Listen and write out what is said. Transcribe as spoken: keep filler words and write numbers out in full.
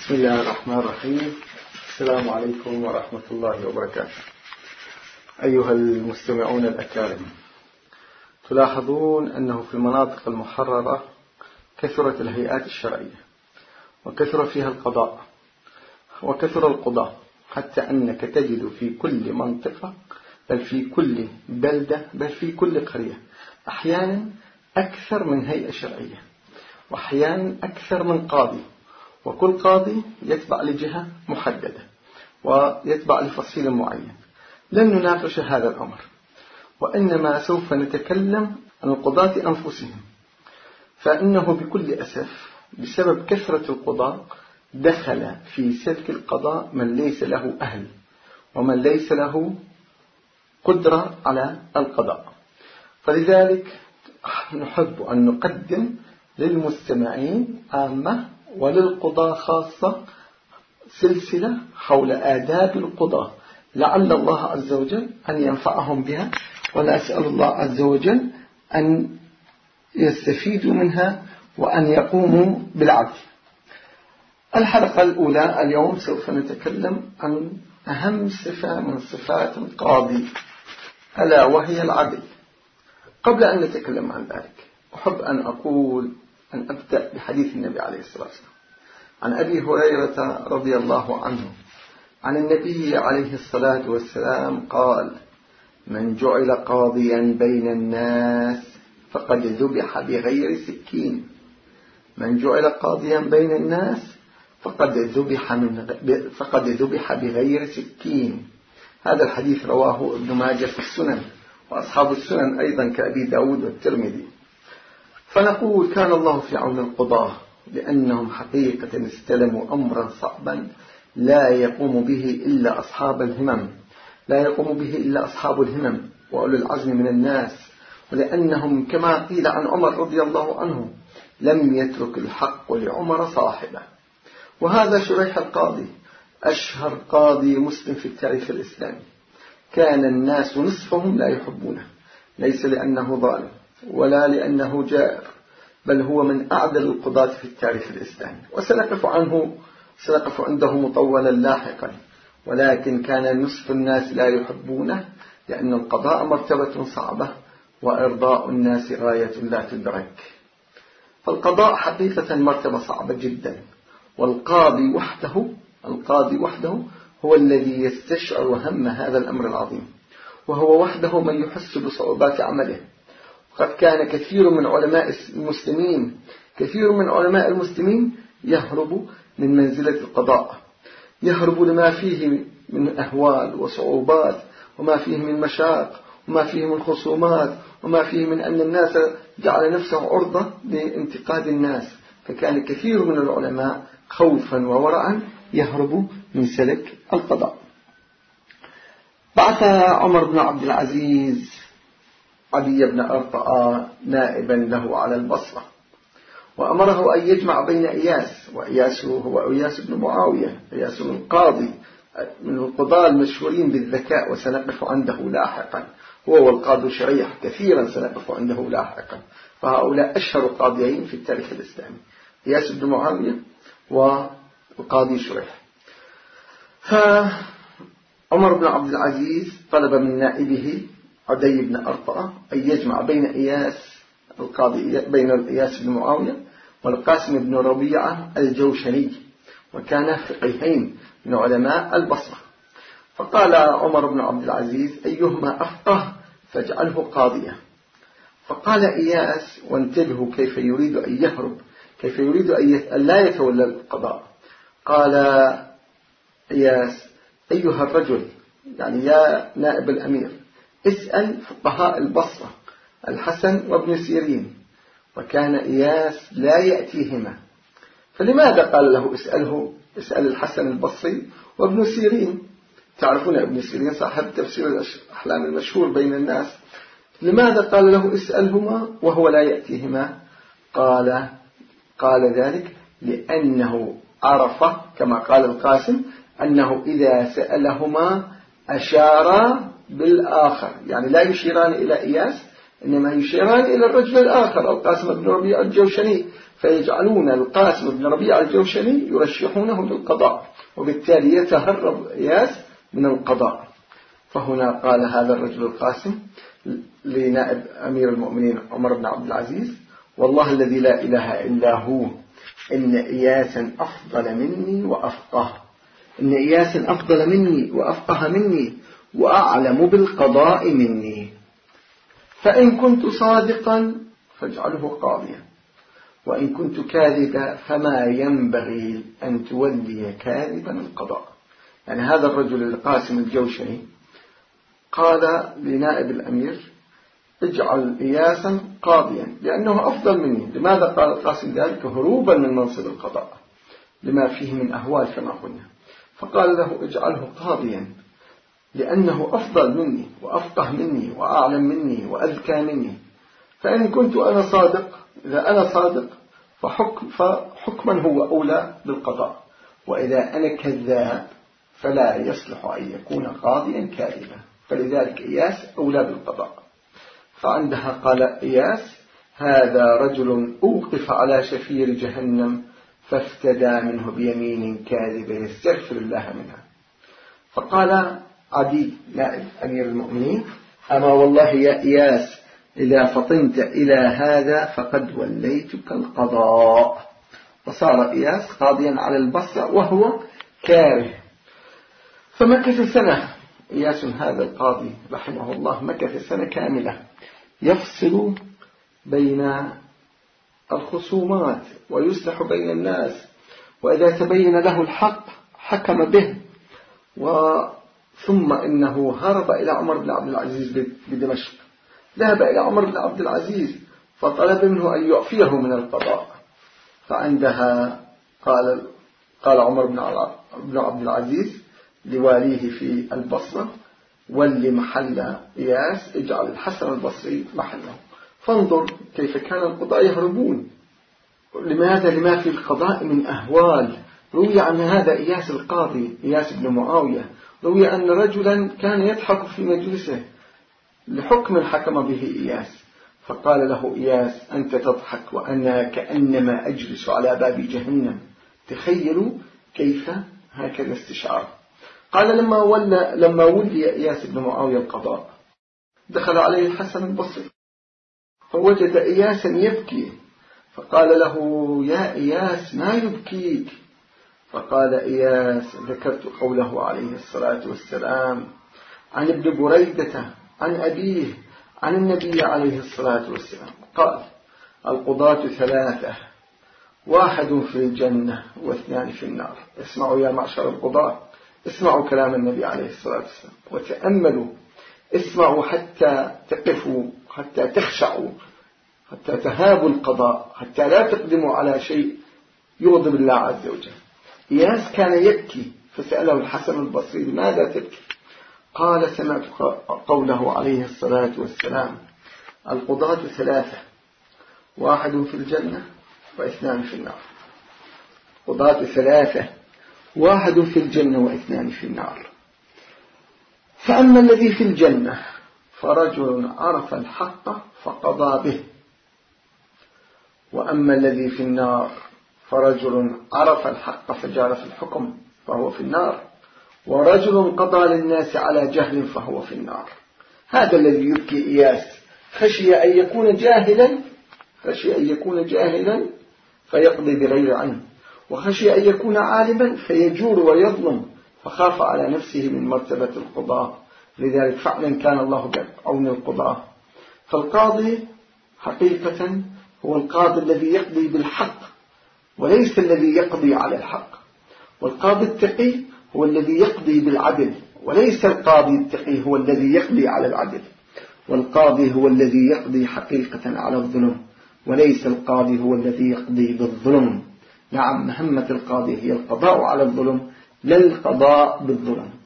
بسم الله الرحمن الرحيم. السلام عليكم ورحمة الله وبركاته. أيها المستمعون الأكارم، تلاحظون أنه في المناطق المحررة كثرت الهيئات الشرعية وكثر فيها القضاء وكثر القضاء، حتى أنك تجد في كل منطقة بل في كل بلدة بل في كل قرية أحيانا أكثر من هيئة شرعية وأحيانا أكثر من قاضي، وكل قاضي يتبع لجهة محددة ويتبع لفصيل معين. لن نناقش هذا الأمر، وإنما سوف نتكلم عن القضاة أنفسهم، فإنه بكل أسف بسبب كثرة القضاء دخل في سلك القضاء من ليس له أهل ومن ليس له قدرة على القضاء. فلذلك نحب أن نقدم للمستمعين عامة وللقضاة خاصة سلسلة حول آداب القضاة، لعل الله عز وجل أن ينفعهم بها، ونسأل الله عز وجل أن يستفيدوا منها وأن يقوموا بالعدل. الحلقة الأولى اليوم سوف نتكلم عن أهم صفة من صفات القاضي، ألا وهي العدل. قبل أن نتكلم عن ذلك أحب أن أقول أن أبدأ بحديث النبي عليه الصلاة والسلام عن أبي هريرة رضي الله عنه عن النبي عليه الصلاة والسلام قال: من جعل قاضيا بين الناس فقد ذبح بغير سكين. من جعل قاضيا بين الناس فقد ذبح من فقد ذبح بغير سكين. هذا الحديث رواه ابن ماجه في السنن، وأصحاب السنن أيضا كأبي داود والترمذي. فنقول كان الله في عون القضاة، لأنهم حقيقة استلموا أمرا صعبا لا يقوم به إلا أصحاب الهمم لا يقوم به إلا أصحاب الهمم وأولو العزم من الناس، ولأنهم كما قيل عن عمر رضي الله عنه لم يترك الحق لعمر صاحبه. وهذا شريح القاضي أشهر قاضي مسلم في التاريخ الإسلامي، كان الناس نصفهم لا يحبونه، ليس لأنه ظالم ولا لأنه جائر، بل هو من أعدل القضاة في التاريخ الإسلامي، وسنقف عنه سنقف عنده مطولا لاحقا. ولكن كان نصف الناس لا يحبونه، لأن القضاء مرتبة صعبة وإرضاء الناس غاية لا تدرك. فالقضاء حقيقة مرتبة صعبة جدا، والقاضي وحده القاضي وحده هو الذي يستشعر هم هذا الأمر العظيم، وهو وحده من يحس بصعوبات عمله. وقد كان كثير من علماء المسلمين كثير من علماء المسلمين يهرب من منزلة القضاء، يهرب لما فيه من أهوال وصعوبات، وما فيه من مشاق، وما فيه من خصومات، وما فيه من أن الناس جعل نفسه عرضة لانتقاد الناس. فكان كثير من العلماء خوفا وورعا يهرب من سلك القضاء. بعث عمر بن عبد العزيز علي بن أرطاة نائبا له على البصرة، وأمره أن يجمع بين إياس، وإياس هو إياس بن معاوية، إياس القاضي من القضاة المشهورين بالذكاء، وسنقف عنده لاحقا، هو والقاضي شريح كثيرا سنقف عنده لاحقا. فهؤلاء أشهر قاضيين في التاريخ الإسلامي، إياس بن معاوية والقاضي شريح. فعمر بن عبد العزيز طلب من نائبه عدي بن أرطاة أن يجمع بين إياس القاضي بين إياس بن معاوية والقاسم بن ربيعة الجوشني، وكان فقيهين من علماء البصرة. فقال عمر بن عبد العزيز: أيهما أفقه فاجعله قاضيا. فقال إياس، وانتبهوا كيف يريد أن يهرب، كيف يريد أن لا يتولى القضاء. قال إياس: أيها الرجل، يعني يا نائب الأمير، اسأل فقهاء البصرة الحسن وابن سيرين. وكان إياس لا يأتيهما، فلماذا قال له اسأله اسأل الحسن البصري وابن سيرين؟ تعرفون ابن سيرين صاحب تفسير الأحلام المشهور بين الناس. لماذا قال له اسألهما وهو لا يأتيهما؟ قال قال ذلك لأنه عرف كما قال القاسم أنه إذا سألهما أشارا بالآخر، يعني لا يشيران إلى إياس إنما يشيران إلى الرجل الآخر القاسم بن ربيعة الجوشني. فيجعلون القاسم بن ربيعة الجوشني يرشحونه للقضاء، وبالتالي يتهرب إياس من القضاء. فهنا قال هذا الرجل القاسم لنائب أمير المؤمنين عمر بن عبد العزيز: والله الذي لا إله إلا هو إن إياسا أفضل مني وأفقه، إن إياسا أفضل مني وأفقه مني وأعلم بالقضاء مني، فإن كنت صادقا فاجعله قاضيا، وإن كنت كاذبا فما ينبغي أن تولي كاذبا القضاء. يعني هذا الرجل القاسم الجوشني قال لنائب الأمير: اجعل إياسا قاضيا لأنه أفضل مني. لماذا قال القاسم ذلك؟ هروبا من منصب القضاء لما فيه من أهوال كما قلنا. فقال له: اجعله قاضيا لأنه أفضل مني وأفقه مني وأعلم مني وأذكى مني. فإن كنت أنا صادق، إذا أنا صادق فحكم فحكما هو أولى بالقضاء، وإذا أنا كذاب فلا يصلح أن يكون قاضيا كاذبا، فلذلك إياس أولى بالقضاء. فعندها قال إياس: هذا رجل أوقف على شفير جهنم فافتدى منه بيمين كاذبة يستغفر الله منها. فقال عدي نائب أمير المؤمنين: أما والله يا إياس إذا فطنت إلى هذا فقد وليتك القضاء. وصار إياس قاضيا على البصرة وهو كاره. فمكث سنة إياس هذا القاضي رحمه الله، مكث سنة كاملة يفصل بين الخصومات ويصلح بين الناس، وإذا تبين له الحق حكم به. ثم إنه هرب إلى عمر بن عبد العزيز بدمشق، ذهب إلى عمر بن عبد العزيز فطلب منه أن يعفيه من القضاء. فعندها قال قال عمر بن عبد العزيز لواليه في البصرة: ولي محل إياس، اجعل الحسن البصري محله. فانظر كيف كان القضاء يهربون. لماذا؟ لما في القضاء من أهوال. روي عن هذا إياس القاضي إياس بن معاوية، روي أن رجلا كان يضحك في مجلسه لحكم حكم به إياس، فقال له إياس: أنت تضحك وأنا كأنما أجلس على باب جهنم. تخيلوا كيف هكذا استشعار. قال: لما ولى لما ولي إياس بن معاوية القضاء دخل عليه الحسن البصري فوجد إياسا يبكي، فقال له: يا إياس ما يبكيك؟ فقال إياس: ذكرت قوله عليه الصلاة والسلام عن ابن بريدة عن أبيه عن النبي عليه الصلاة والسلام قال: القضاة ثلاثة، واحد في الجنة واثنان في النار. اسمعوا يا معشر القضاة، اسمعوا كلام النبي عليه الصلاة والسلام وتأملوا، اسمعوا حتى تقفوا، حتى تخشعوا، حتى تهابوا القضاء، حتى لا تقدموا على شيء يغضب الله عز وجل. إياس كان يبكي، فسأله الحسن البصري: لماذا تبكي؟ قال: سمعت قوله عليه الصلاة والسلام: القضاة ثلاثة، واحد في الجنة واثنان في النار. قضاة ثلاثة، واحد في الجنة واثنان في النار. فأما الذي في الجنة فرجل عرف الحق فقضى به، وأما الذي في النار فرجل عرف الحق فجار في الحكم فهو في النار، ورجل قضى للناس على جهل فهو في النار. هذا الذي يبكي إياس، خشي أن يكون جاهلا خشي أن يكون جاهلا فيقضي بغير علم، وخشي أن يكون عالما فيجور ويظلم، فخاف على نفسه من مرتبة القضاء. لذلك فعلا كان الله بعون القضاء. فالقاضي حقيقة هو القاضي الذي يقضي بالحق وليس الذي يقضي على الحق، والقاضي التقي هو الذي يقضي بالعدل وليس القاضي التقي هو الذي يقضي على العدل، والقاضي هو الذي يقضي حقيقة على الظلم وليس القاضي هو الذي يقضي بالظلم. نعم، مهمة القاضي هي القضاء على الظلم لا القضاء بالظلم.